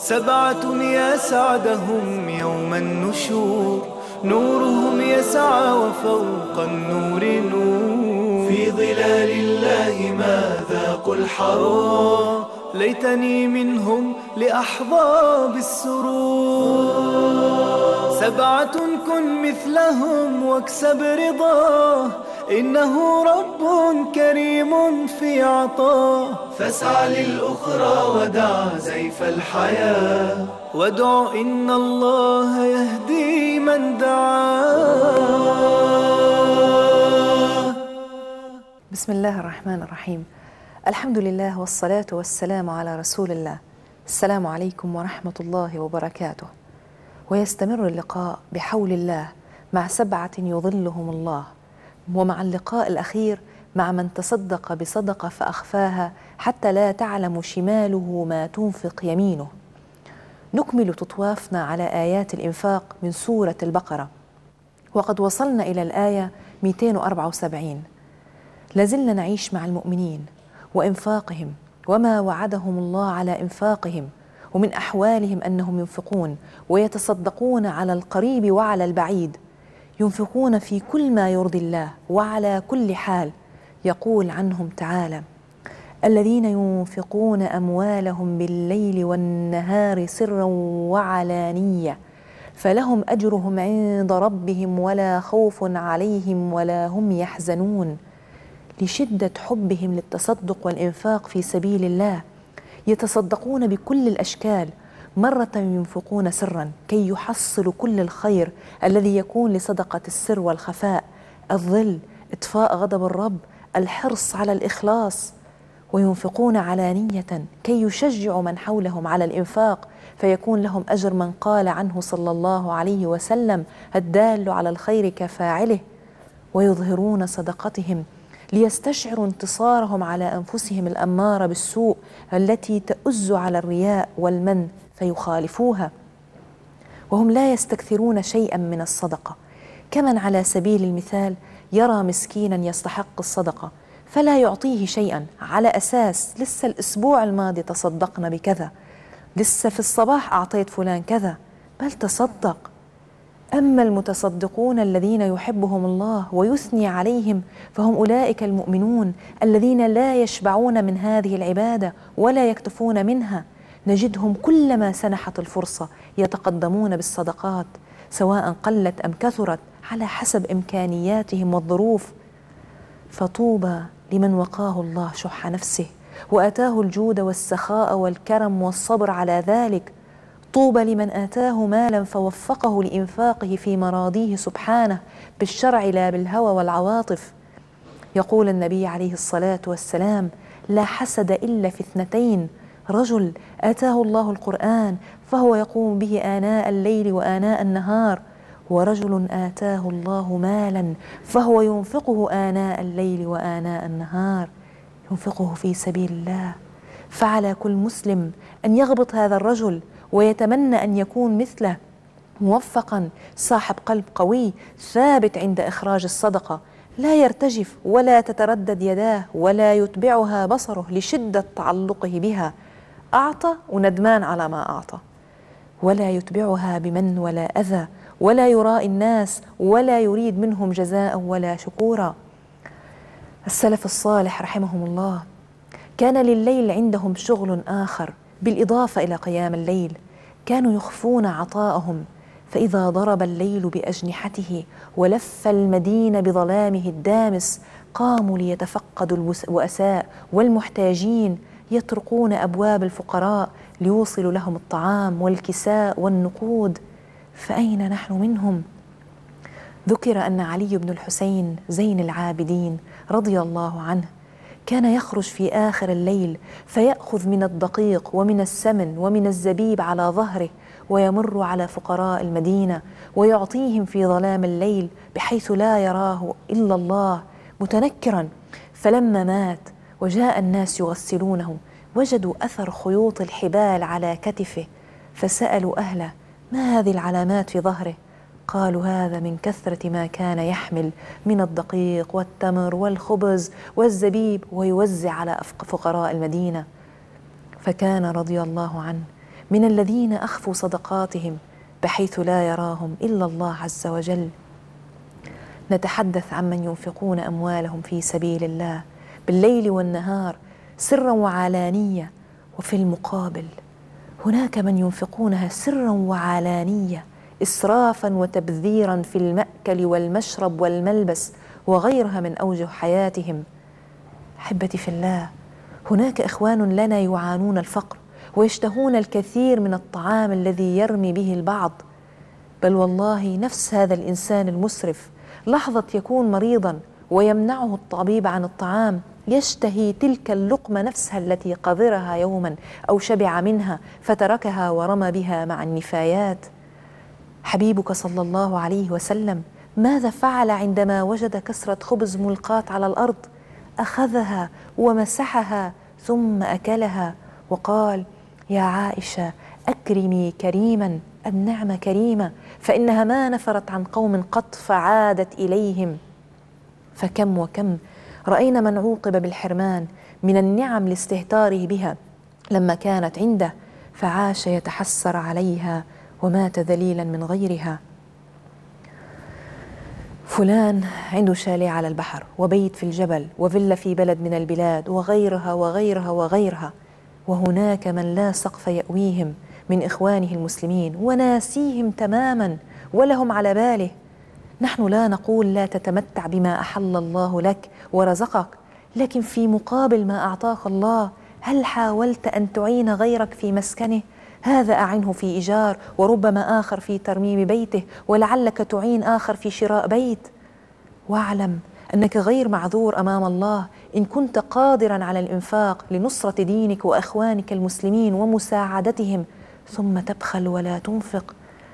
7 يا سعدهم يوم النشور، نورهم يسعى وفوق النور نور. في ظلال الله ما ذاقوا الحرام، ليتني منهم لأحظى بالسرور. 7 كن مثلهم واكسب رضاه، إنه رب كريم في عطاه. فاسعى للأخرى ودع زيف الحياة، وادع إن الله يهدي من دعاه. بسم الله الرحمن الرحيم. الحمد لله والصلاة والسلام على رسول الله. السلام عليكم ورحمة الله وبركاته. ويستمر اللقاء بحول الله مع 7 يظلهم الله، ومع اللقاء الأخير مع من تصدق بصدقة فأخفاها حتى لا تعلم شماله ما تنفق يمينه. نكمل تطوافنا على آيات الإنفاق من سورة البقرة، وقد وصلنا إلى الآية 274. لازلنا نعيش مع المؤمنين وإنفاقهم وما وعدهم الله على إنفاقهم، ومن أحوالهم أنهم ينفقون ويتصدقون على القريب وعلى البعيد، ينفقون في كل ما يرضي الله وعلى كل حال. يقول عنهم تعالى: الذين ينفقون أموالهم بالليل والنهار سرا وعلانية فلهم أجرهم عند ربهم ولا خوف عليهم ولا هم يحزنون. لشدة حبهم للتصدق والإنفاق في سبيل الله يتصدقون بكل الأشكال. مرة ينفقون سرا كي يحصلوا كل الخير الذي يكون لصدقة السر والخفاء: الظل، إطفاء غضب الرب، الحرص على الإخلاص. وينفقون علانية كي يشجعوا من حولهم على الإنفاق، فيكون لهم أجر من قال عنه صلى الله عليه وسلم: الدال على الخير كفاعله. ويظهرون صدقتهم ليستشعروا انتصارهم على أنفسهم الأمارة بالسوء التي تؤز على الرياء والمن فيخالفوها. وهم لا يستكثرون شيئا من الصدقة، كمن على سبيل المثال يرى مسكينا يستحق الصدقة فلا يعطيه شيئا على أساس لسه الأسبوع الماضي تصدقنا بكذا، لسه في الصباح أعطيت فلان كذا، بل تصدق. أما المتصدقون الذين يحبهم الله ويثني عليهم فهم أولئك المؤمنون الذين لا يشبعون من هذه العبادة ولا يكتفون منها. نجدهم كلما سنحت الفرصة يتقدمون بالصدقات، سواء قلت أم كثرت على حسب إمكانياتهم والظروف. فطوبى لمن وقاه الله شح نفسه وآتاه الجود والسخاء والكرم والصبر على ذلك. طوبى لمن آتاه مالا فوفقه لإنفاقه في مراضيه سبحانه بالشرع لا بالهوى والعواطف. يقول النبي عليه الصلاة والسلام: لا حسد إلا في 2: رجل آتاه الله القرآن فهو يقوم به آناء الليل وآناء النهار، ورجل آتاه الله مالا فهو ينفقه آناء الليل وآناء النهار، ينفقه في سبيل الله. فعلى كل مسلم أن يغبط هذا الرجل ويتمنى أن يكون مثله، موفقا، صاحب قلب قوي، ثابت عند إخراج الصدقة، لا يرتجف ولا تتردد يداه ولا يتبعها بصره لشدة تعلقه بها. أعطى وندمان على ما أعطى، ولا يتبعها بمن ولا أذى، ولا يرائي الناس ولا يريد منهم جزاء ولا شكورا. السلف الصالح رحمهم الله كان لليل عندهم شغل آخر بالإضافة إلى قيام الليل، كانوا يخفون عطاءهم، فإذا ضرب الليل بأجنحته ولف المدينة بظلامه الدامس قاموا ليتفقدوا البؤساء والمحتاجين، يطرقون أبواب الفقراء ليوصلوا لهم الطعام والكساء والنقود. فأين نحن منهم؟ ذكر أن علي بن الحسين زين العابدين رضي الله عنه كان يخرج في آخر الليل فيأخذ من الدقيق ومن السمن ومن الزبيب على ظهره ويمر على فقراء المدينة ويعطيهم في ظلام الليل بحيث لا يراه إلا الله، متنكرا. فلما مات وجاء الناس يغسلونه وجدوا أثر خيوط الحبال على كتفه، فسألوا أهله: ما هذه العلامات في ظهره؟ قالوا: هذا من كثرة ما كان يحمل من الدقيق والتمر والخبز والزبيب ويوزع على فقراء المدينة. فكان رضي الله عنه من الذين أخفوا صدقاتهم بحيث لا يراهم إلا الله عز وجل. نتحدث عمن ينفقون أموالهم في سبيل الله بالليل والنهار سرا وعلانية، وفي المقابل هناك من ينفقونها سرا وعلانية إسرافا وتبذيرا في المأكل والمشرب والملبس وغيرها من أوجه حياتهم. أحبتي في الله، هناك إخوان لنا يعانون الفقر ويشتهون الكثير من الطعام الذي يرمي به البعض، بل والله نفس هذا الإنسان المسرف لحظة يكون مريضا ويمنعه الطبيب عن الطعام يشتهي تلك اللقمة نفسها التي قذرها يوما أو شبع منها فتركها ورمى بها مع النفايات. حبيبك صلى الله عليه وسلم ماذا فعل عندما وجد كسرة خبز ملقاة على الأرض؟ أخذها ومسحها ثم أكلها وقال: يا عائشة أكرمي كريما، النعمة كريمة، فإنها ما نفرت عن قوم قط فعادت إليهم. فكم وكم رأينا من عوقب بالحرمان من النعم لاستهتاره بها لما كانت عنده، فعاش يتحسر عليها ومات ذليلا من غيرها. فلان عنده شاليه على البحر وبيت في الجبل وفيلا في بلد من البلاد وغيرها وغيرها وغيرها، وهناك من لا سقف يأويهم من إخوانه المسلمين وناسيهم تماما ولهم على باله. نحن لا نقول لا تتمتع بما أحل الله لك ورزقك، لكن في مقابل ما أعطاك الله هل حاولت أن تعين غيرك في مسكنه؟ هذا أعنه في إيجار، وربما آخر في ترميم بيته، ولعلك تعين آخر في شراء بيت. واعلم أنك غير معذور أمام الله إن كنت قادرا على الإنفاق لنصرة دينك وأخوانك المسلمين ومساعدتهم ثم تبخل ولا تنفق.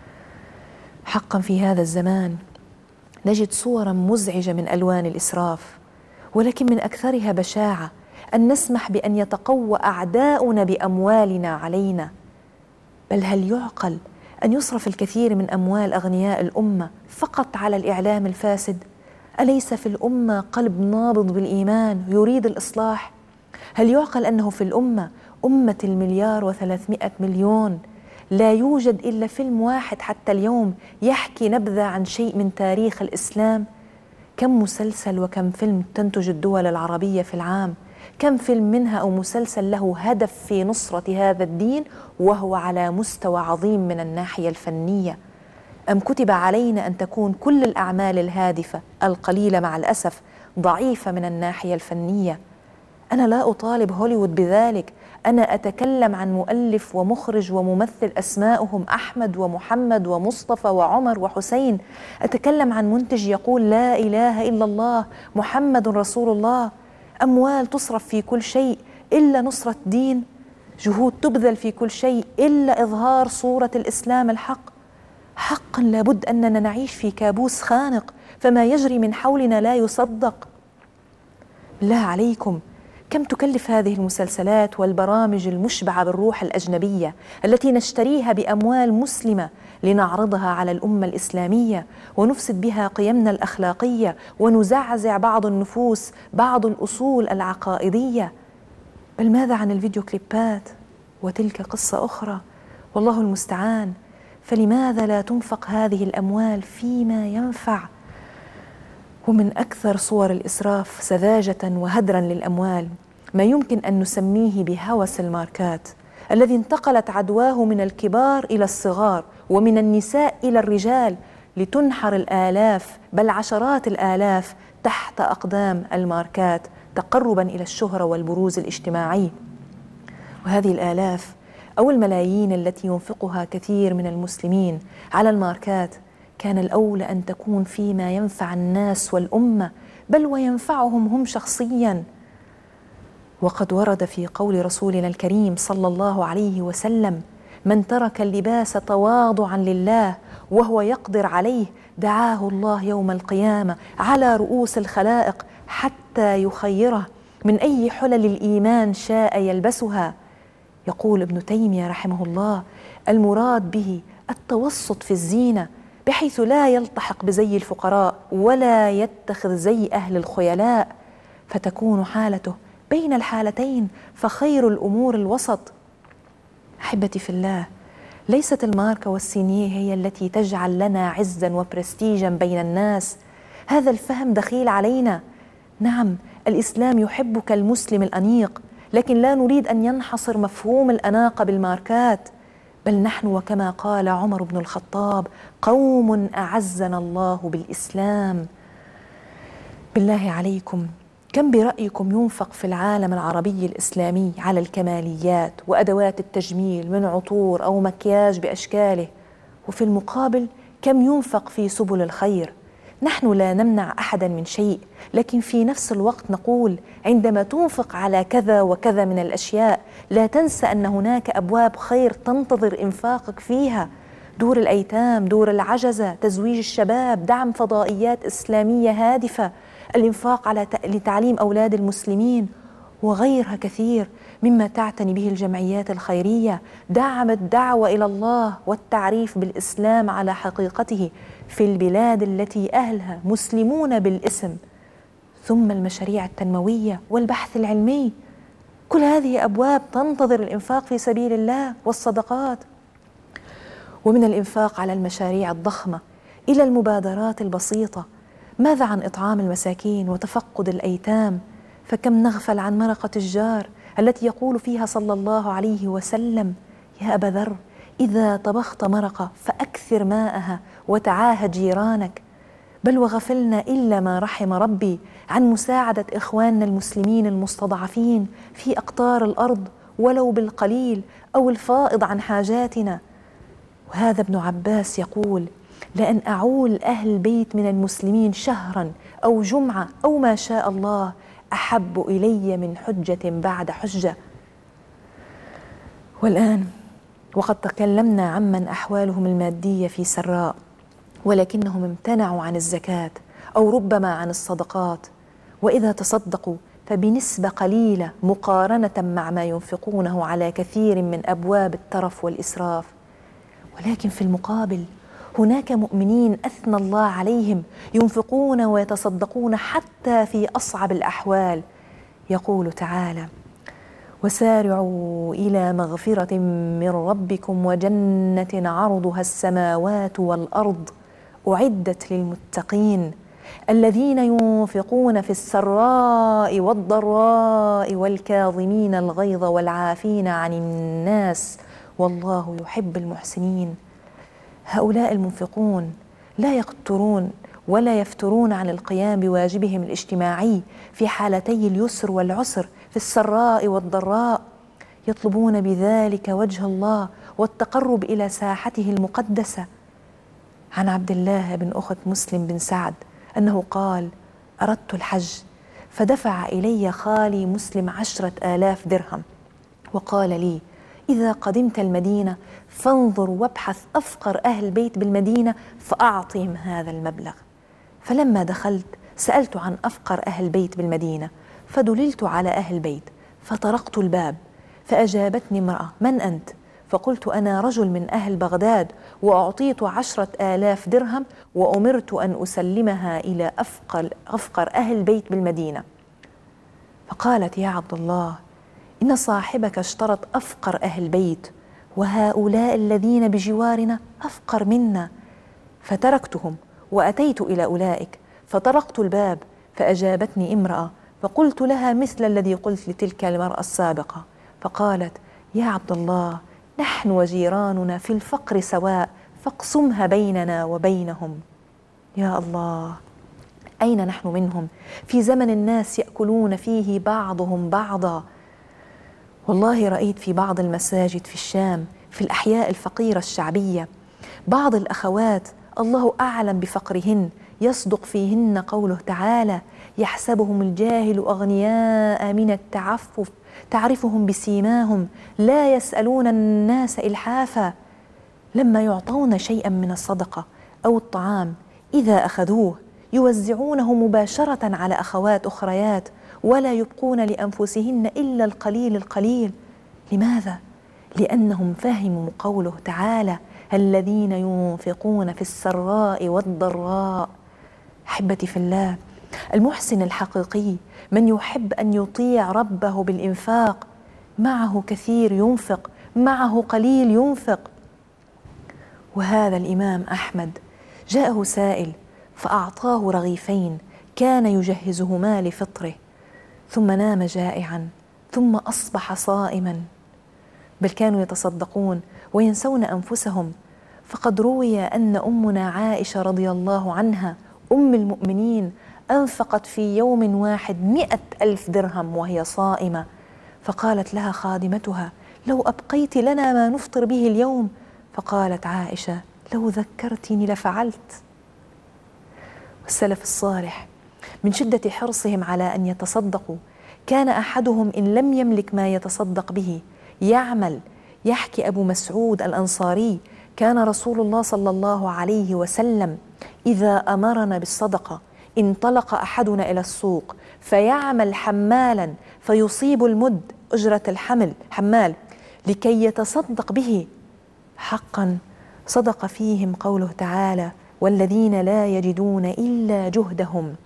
حقا في هذا الزمان نجد صورا مزعجة من ألوان الإسراف، ولكن من أكثرها بشاعة أن نسمح بأن يتقوى أعداؤنا بأموالنا علينا. بل هل يعقل أن يصرف الكثير من أموال أغنياء الأمة فقط على الإعلام الفاسد؟ أليس في الأمة قلب نابض بالإيمان يريد الإصلاح؟ هل يعقل أنه في الأمة أمة 1,300,000,000 لا يوجد إلا فيلم واحد حتى اليوم يحكي نبذة عن شيء من تاريخ الإسلام؟ كم مسلسل وكم فيلم تنتج الدول العربية في العام؟ كم فيلم منها أو مسلسل له هدف في نصرة هذا الدين وهو على مستوى عظيم من الناحية الفنية؟ أم كتب علينا أن تكون كل الأعمال الهادفة القليلة مع الأسف ضعيفة من الناحية الفنية؟ أنا لا أطالب هوليوود بذلك، أنا أتكلم عن مؤلف ومخرج وممثل أسماؤهم أحمد ومحمد ومصطفى وعمر وحسين. أتكلم عن منتج يقول لا إله إلا الله محمد رسول الله. أموال تصرف في كل شيء إلا نصرة دين، جهود تبذل في كل شيء إلا إظهار صورة الإسلام الحق. حقا لابد أننا نعيش في كابوس خانق، فما يجري من حولنا لا يصدق. بالله عليكم، كم تكلف هذه المسلسلات والبرامج المشبعة بالروح الأجنبية التي نشتريها بأموال مسلمة لنعرضها على الأمة الإسلامية ونفسد بها قيمنا الأخلاقية ونزعزع بعض النفوس بعض الأصول العقائدية؟ بل ماذا عن الفيديو كليبات؟ وتلك قصة أخرى، والله المستعان. فلماذا لا تنفق هذه الأموال فيما ينفع؟ ومن أكثر صور الإسراف سذاجة وهدرا للأموال ما يمكن أن نسميه بهوس الماركات الذي انتقلت عدواه من الكبار إلى الصغار ومن النساء إلى الرجال، لتنحر الآلاف بل عشرات الآلاف تحت أقدام الماركات تقربا إلى الشهرة والبروز الاجتماعي. وهذه الآلاف أو الملايين التي ينفقها كثير من المسلمين على الماركات كان الأولى أن تكون فيما ينفع الناس والأمة، بل وينفعهم هم شخصيا. وقد ورد في قول رسولنا الكريم صلى الله عليه وسلم: من ترك اللباس تواضعا لله وهو يقدر عليه دعاه الله يوم القيامة على رؤوس الخلائق حتى يخيره من أي حلل الإيمان شاء يلبسها. يقول ابن تيمية رحمه الله: المراد به التوسط في الزينة بحيث لا يلتحق بزي الفقراء ولا يتخذ زي أهل الخيلاء، فتكون حالته بين الحالتين، فخير الأمور الوسط. أحبتي في الله، ليست الماركة والسينيه هي التي تجعل لنا عزا وبرستيجا بين الناس. هذا الفهم دخيل علينا. نعم، الإسلام يحبك المسلم الأنيق، لكن لا نريد أن ينحصر مفهوم الأناقة بالماركات، بل نحن وكما قال عمر بن الخطاب: قوم أعزنا الله بالإسلام. بالله عليكم، كم برأيكم ينفق في العالم العربي الإسلامي على الكماليات وأدوات التجميل من عطور أو مكياج بأشكاله، وفي المقابل كم ينفق في سبل الخير؟ نحن لا نمنع أحدا من شيء، لكن في نفس الوقت نقول: عندما تنفق على كذا وكذا من الأشياء لا تنسى أن هناك أبواب خير تنتظر إنفاقك فيها. دور الأيتام، دور العجزة، تزويج الشباب، دعم فضائيات إسلامية هادفة، الإنفاق على لتعليم أولاد المسلمين، وغيرها كثير مما تعتني به الجمعيات الخيرية. دعم الدعوة إلى الله والتعريف بالإسلام على حقيقته في البلاد التي أهلها مسلمون بالاسم، ثم المشاريع التنموية والبحث العلمي. كل هذه أبواب تنتظر الإنفاق في سبيل الله والصدقات. ومن الإنفاق على المشاريع الضخمة إلى المبادرات البسيطة. ماذا عن إطعام المساكين وتفقد الأيتام؟ فكم نغفل عن مرقة الجار التي يقول فيها صلى الله عليه وسلم: يا أبا ذر، إذا طبخت مرقة فأكثر ماءها وتعاهد جيرانك. بل وغفلنا إلا ما رحم ربي عن مساعدة إخواننا المسلمين المستضعفين في أقطار الأرض ولو بالقليل أو الفائض عن حاجاتنا. وهذا ابن عباس يقول: لأن أعول أهل البيت من المسلمين شهرا أو جمعة أو ما شاء الله أحب إلي من حجة بعد حجة. والآن وقد تكلمنا عمن أحوالهم المادية في سراء ولكنهم امتنعوا عن الزكاة أو ربما عن الصدقات، وإذا تصدقوا فبنسبة قليلة مقارنة مع ما ينفقونه على كثير من أبواب الترف والإسراف. ولكن في المقابل هناك مؤمنين أثنى الله عليهم ينفقون ويتصدقون حتى في أصعب الأحوال. يقول تعالى: وسارعوا إلى مغفرة من ربكم وجنة عرضها السماوات والأرض أعدت للمتقين الذين ينفقون في السراء والضراء والكاظمين الغيظ والعافين عن الناس والله يحب المحسنين. هؤلاء المنفقون لا يقترون ولا يفترون عن القيام بواجبهم الاجتماعي في حالتي اليسر والعسر، في السراء والضراء، يطلبون بذلك وجه الله والتقرب إلى ساحته المقدسة. عن عبد الله بن أخت مسلم بن سعد أنه قال: أردت الحج فدفع إلي خالي مسلم 10,000 درهم وقال لي: إذا قدمت المدينة فانظر وابحث أفقر أهل البيت بالمدينة فأعطهم هذا المبلغ. فلما دخلت سألت عن أفقر أهل البيت بالمدينة فدللت على أهل البيت فطرقت الباب فأجابتني امرأة: من أنت؟ فقلت: أنا رجل من أهل بغداد وأعطيت 10,000 درهم وأمرت أن أسلمها إلى أفقر أهل البيت بالمدينة. فقالت: يا عبد الله، إن صاحبك اشترط أفقر أهل البيت وهؤلاء الذين بجوارنا أفقر منا. فتركتهم وأتيت إلى أولئك فطرقت الباب فأجابتني امرأة فقلت لها مثل الذي قلت لتلك المرأة السابقة. فقالت: يا عبد الله، نحن وجيراننا في الفقر سواء فاقسمها بيننا وبينهم. يا الله، أين نحن منهم في زمن الناس يأكلون فيه بعضهم بعضا؟ والله رأيت في بعض المساجد في الشام في الأحياء الفقيرة الشعبية بعض الأخوات الله أعلم بفقرهن يصدق فيهن قوله تعالى: يحسبهم الجاهل أغنياء من التعفف تعرفهم بسيماهم لا يسألون الناس إلحافا. لما يعطون شيئا من الصدقة أو الطعام إذا أخذوه يوزعونه مباشرة على أخوات أخريات ولا يبقون لأنفسهن إلا القليل القليل. لماذا؟ لأنهم فهموا قوله تعالى: الذين ينفقون في السراء والضراء. أحبتي في الله، المحسن الحقيقي من يحب أن يطيع ربه بالإنفاق معه كثير ينفق معه قليل ينفق. وهذا الإمام أحمد جاءه سائل فأعطاه رغيفين كان يجهزهما لفطره، ثم نام جائعا، ثم أصبح صائما. بل كانوا يتصدقون وينسون أنفسهم. فقد روي أن أمنا عائشة رضي الله عنها أم المؤمنين أنفقت في يوم واحد 100,000 درهم وهي صائمة، فقالت لها خادمتها: لو أبقيت لنا ما نفطر به اليوم. فقالت عائشة: لو ذكرتني لفعلت. والسلف الصالح من شدة حرصهم على أن يتصدقوا كان أحدهم إن لم يملك ما يتصدق به يعمل. يحكي أبو مسعود الأنصاري: كان رسول الله صلى الله عليه وسلم إذا أمرنا بالصدقة انطلق أحدنا إلى السوق فيعمل حمالا فيصيب المد أجرة الحمل حمال لكي يتصدق به. حقا صدق فيهم قوله تعالى: والذين لا يجدون إلا جهدهم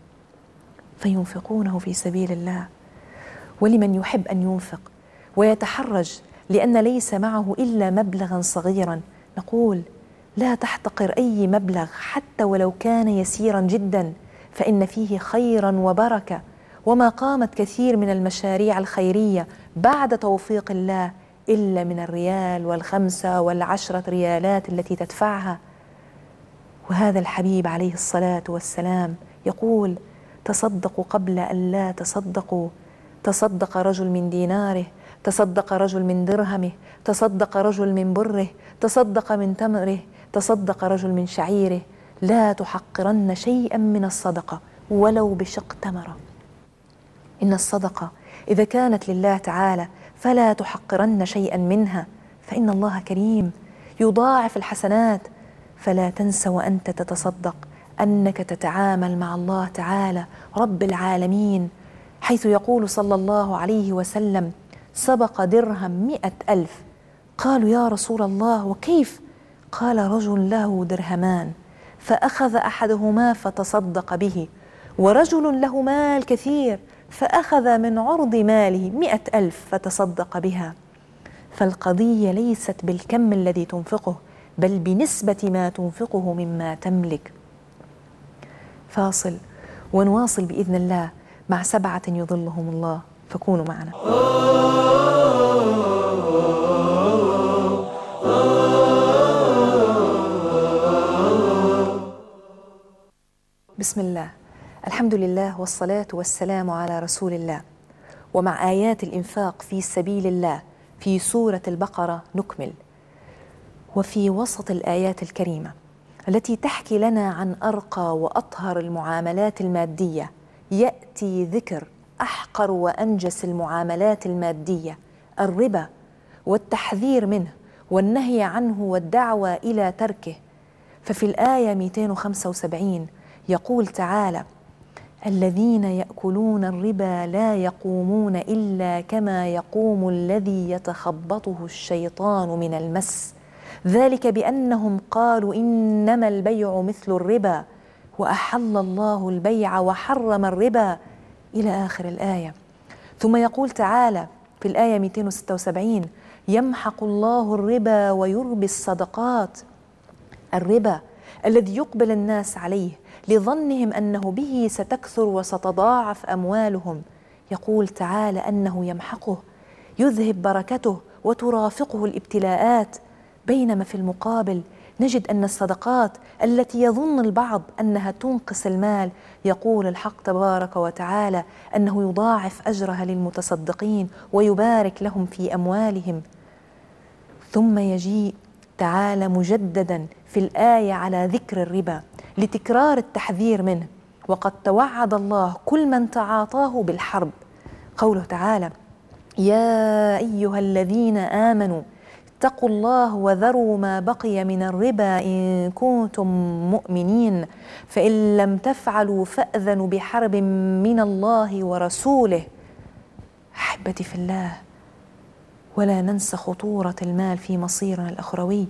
فينفقونه في سبيل الله. ولمن يحب أن ينفق ويتحرج لأن ليس معه إلا مبلغا صغيرا نقول: لا تحتقر أي مبلغ حتى ولو كان يسيرا جدا، فإن فيه خيرا وبركة. وما قامت كثير من المشاريع الخيرية بعد توفيق الله إلا من الريال والخمسة والعشرة ريالات التي تدفعها. وهذا الحبيب عليه الصلاة والسلام يقول: تصدقوا قبل أن لا تصدقوا. تصدق رجل من ديناره، تصدق رجل من درهمه، تصدق رجل من بره، تصدق من تمره، تصدق رجل من شعيره. لا تحقرن شيئا من الصدقة ولو بشق تمرة. إن الصدقة إذا كانت لله تعالى فلا تحقرن شيئا منها، فإن الله كريم يضاعف الحسنات. فلا تنس وأنت تتصدق أنك تتعامل مع الله تعالى رب العالمين، حيث يقول صلى الله عليه وسلم: سبق درهم 100,000. قالوا: يا رسول الله وكيف؟ قال: رجل له درهمان فأخذ أحدهما فتصدق به، ورجل له مال كثير فأخذ من عرض ماله 100,000 فتصدق بها. فالقضية ليست بالكم الذي تنفقه بل بنسبة ما تنفقه مما تملك. فاصل ونواصل بإذن الله مع 7 يظلهم الله، فكونوا معنا. بسم الله، الحمد لله والصلاة والسلام على رسول الله. ومع آيات الإنفاق في سبيل الله في سورة البقرة نكمل. وفي وسط الآيات الكريمة التي تحكي لنا عن أرقى وأطهر المعاملات المادية يأتي ذكر أحقر وأنجس المعاملات المادية، الربا، والتحذير منه والنهي عنه والدعوة إلى تركه. ففي الآية 275 يقول تعالى: الذين يأكلون الربا لا يقومون إلا كما يقوم الذي يتخبطه الشيطان من المس، ذلك بأنهم قالوا إنما البيع مثل الربا وأحل الله البيع وحرم الربا، إلى آخر الآية. ثم يقول تعالى في الآية 276: يمحق الله الربا ويربي الصدقات. الربا الذي يقبل الناس عليه لظنهم أنه به ستكثر وستضاعف أموالهم، يقول تعالى أنه يمحقه، يذهب بركته وترافقه الابتلاءات. بينما في المقابل نجد أن الصدقات التي يظن البعض أنها تنقص المال، يقول الحق تبارك وتعالى أنه يضاعف أجرها للمتصدقين ويبارك لهم في أموالهم. ثم يجيء تعالى مجددا في الآية على ذكر الربا لتكرار التحذير منه، وقد توعد الله كل من تعاطاه بالحرب. قوله تعالى: يا أيها الذين آمنوا اتقوا الله وذروا ما بقي من الربا إن كنتم مؤمنين فإن لم تفعلوا فأذنوا بحرب من الله ورسوله. أحبتي في الله، ولا ننسى خطورة المال في مصيرنا الأخروي.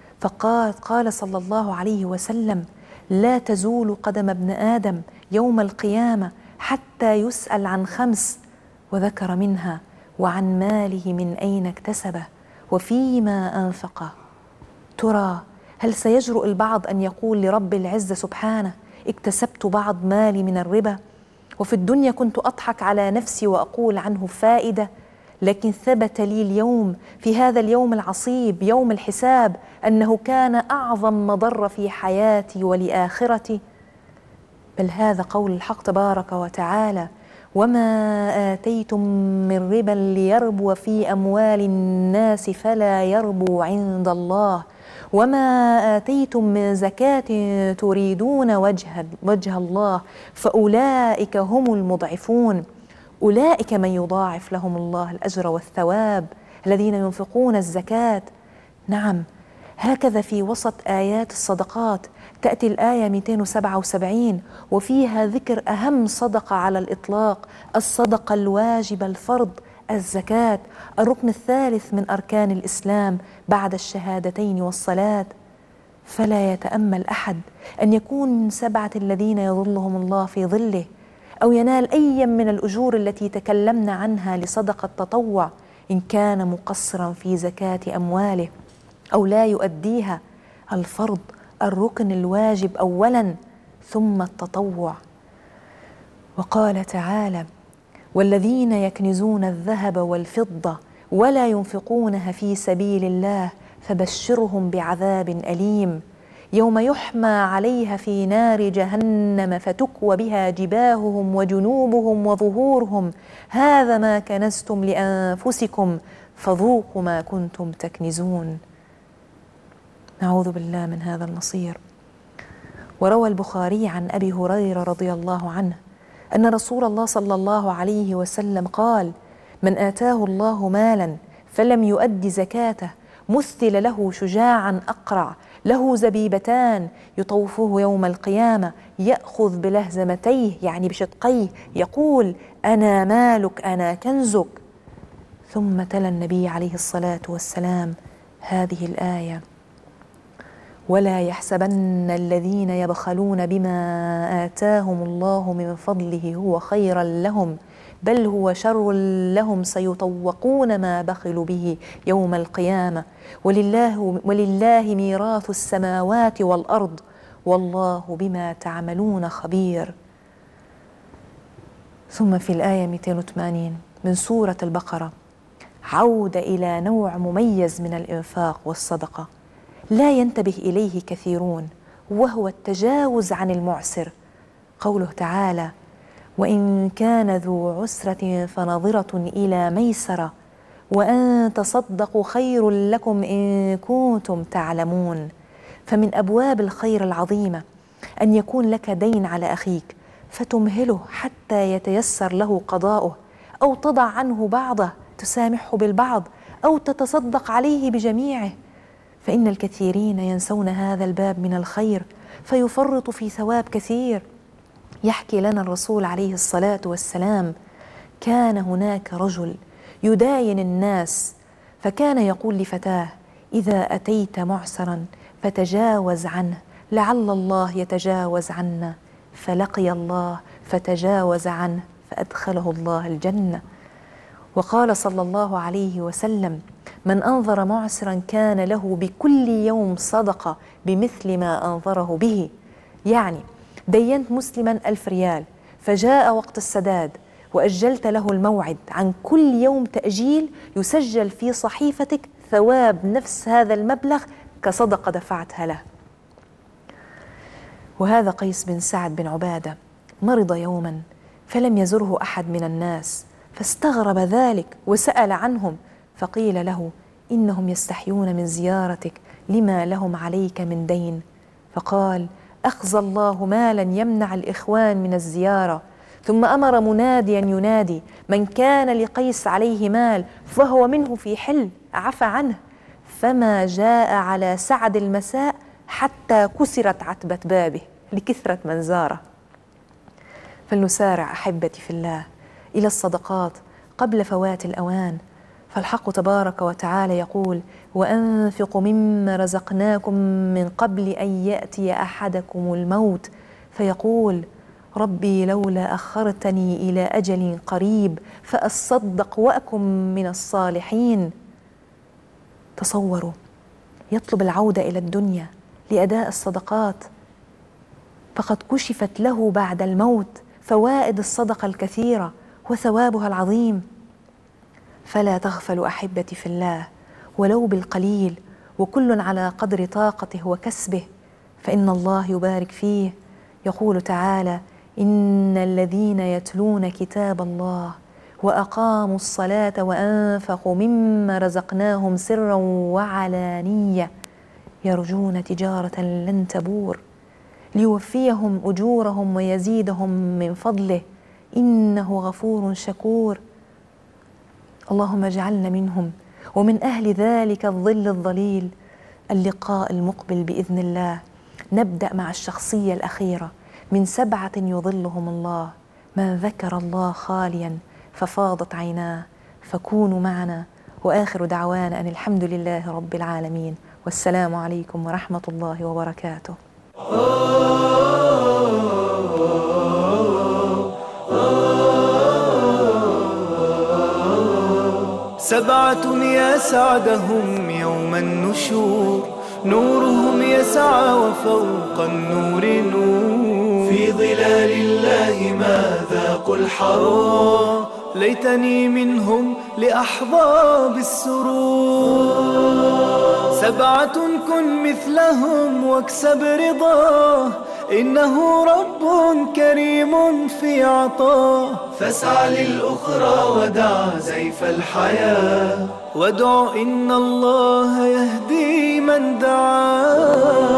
قال صلى الله عليه وسلم: لا تزول قدم ابن آدم يوم القيامة حتى يسأل عن 5، وذكر منها: وعن ماله من أين اكتسبه، وفيما أنفقه. ترى هل سيجرؤ البعض أن يقول لرب العزة سبحانه: اكتسبت بعض مالي من الربا، وفي الدنيا كنت أضحك على نفسي وأقول عنه فائدة، لكن ثبت لي اليوم في هذا اليوم العصيب يوم الحساب أنه كان أعظم مضرة في حياتي ولآخرتي؟ بل هذا قول الحق تبارك وتعالى: وما آتيتم من ربا ليربو في أموال الناس فلا يربو عند الله، وما آتيتم من زكاة تريدون وجه الله فأولئك هم المضعفون. أولئك من يضاعف لهم الله الأجر والثواب الذين ينفقون الزكاة. نعم، هكذا في وسط آيات الصدقات تأتي الآية 277 وفيها ذكر أهم صدقة على الإطلاق، الصدقة الواجبة الفرض، الزكاة، الركن الثالث من أركان الإسلام بعد الشهادتين والصلاة. فلا يتأمل أحد أن يكون من 7 الذين يظلهم الله في ظله، أو ينال أي من الأجور التي تكلمنا عنها لصدقة التطوع إن كان مقصرا في زكاة أمواله أو لا يؤديها. الفرض، الركن الواجب أولا ثم التطوع. وقال تعالى: والذين يكنزون الذهب والفضة ولا ينفقونها في سبيل الله فبشرهم بعذاب أليم يوم يحمى عليها في نار جهنم فتكوى بها جباههم وجنوبهم وظهورهم هذا ما كنزتم لأنفسكم فذوقوا ما كنتم تكنزون. نعوذ بالله من هذا المصير. وروى البخاري عن أبي هريرة رضي الله عنه أن رسول الله صلى الله عليه وسلم قال: من آتاه الله مالا فلم يؤد زكاته مثل له شجاعا أقرع له زبيبتان يطوفه يوم القيامة يأخذ بلهزمتيه يعني بشدقيه يقول: أنا مالك أنا كنزك. ثم تلا النبي عليه الصلاة والسلام هذه الآية: ولا يحسبن الذين يبخلون بما آتاهم الله من فضله هو خيرا لهم بل هو شر لهم سيطوقون ما بخلوا به يوم القيامة ولله ميراث السماوات والأرض والله بما تعملون خبير. ثم في الآية 280 من سورة البقرة عودة إلى نوع مميز من الإنفاق والصدقة لا ينتبه إليه كثيرون، وهو التجاوز عن المعسر. قوله تعالى: وإن كان ذو عسرة فنظرة إلى ميسرة وأن تصدقوا خير لكم إن كنتم تعلمون. فمن أبواب الخير العظيمة أن يكون لك دين على أخيك فتمهله حتى يتيسر له قضاؤه، أو تضع عنه بعضه تسامحه بالبعض، أو تتصدق عليه بجميعه، فإن الكثيرين ينسون هذا الباب من الخير فيفرط في ثواب كثير. يحكي لنا الرسول عليه الصلاة والسلام: كان هناك رجل يداين الناس فكان يقول لفتاه: إذا أتيت معسرا فتجاوز عنه لعل الله يتجاوز عنا، فلقي الله فتجاوز عنه فأدخله الله الجنة. وقال صلى الله عليه وسلم: من أنظر معسرا كان له بكل يوم صدقة بمثل ما أنظره به. يعني دينت مسلما 1000 ريال فجاء وقت السداد وأجلت له الموعد، عن كل يوم تأجيل يسجل في صحيفتك ثواب نفس هذا المبلغ كصدقة دفعتها له. وهذا قيس بن سعد بن عبادة مرض يوما فلم يزره أحد من الناس فاستغرب ذلك وسأل عنهم فقيل له: إنهم يستحيون من زيارتك لما لهم عليك من دين. فقال: أخزى الله مالا يمنع الإخوان من الزيارة. ثم أمر مناديا ينادي: من كان لقيس عليه مال فهو منه في حل عفى عنه. فما جاء على سعد المساء حتى كسرت عتبة بابه لكثرة من زاره. فلنسارع أحبتي في الله إلى الصدقات قبل فوات الأوان، فالحق تبارك وتعالى يقول: وأنفقوا مما رزقناكم من قبل أن يأتي أحدكم الموت فيقول: ربي لولا أخرتني إلى أجل قريب فأصدق وأكن من الصالحين. تصوروا، يطلب العودة إلى الدنيا لأداء الصدقات، فقد كشفت له بعد الموت فوائد الصدقة الكثيرة وثوابها العظيم. فلا تغفلوا أحبتي في الله ولو بالقليل، وكل على قدر طاقته وكسبه، فإن الله يبارك فيه. يقول تعالى: إن الذين يتلون كتاب الله وأقاموا الصلاة وأنفقوا مما رزقناهم سرا وعلانية يرجون تجارة لن تبور ليوفيهم أجورهم ويزيدهم من فضله إنه غفور شكور. اللهم اجعلنا منهم ومن أهل ذلك الظل الظليل. اللقاء المقبل بإذن الله نبدأ مع الشخصية الأخيرة من 7 يظلهم الله: من ذكر الله خاليا ففاضت عيناه. فكونوا معنا، وآخر دعوانا أن الحمد لله رب العالمين، والسلام عليكم ورحمة الله وبركاته. سبعة يا سعدهم يوم النشور، نورهم يسعى وفوق النور نور، في ظلال الله ما ذاقوا الحرور، ليتني منهم لأحظى بالسرور. 7 كن مثلهم واكسب رضاه، إنه رب كريم في عطاه. فاسعى للأخرى ودع زيف الحياة، وادع إن الله يهدي من دعاه.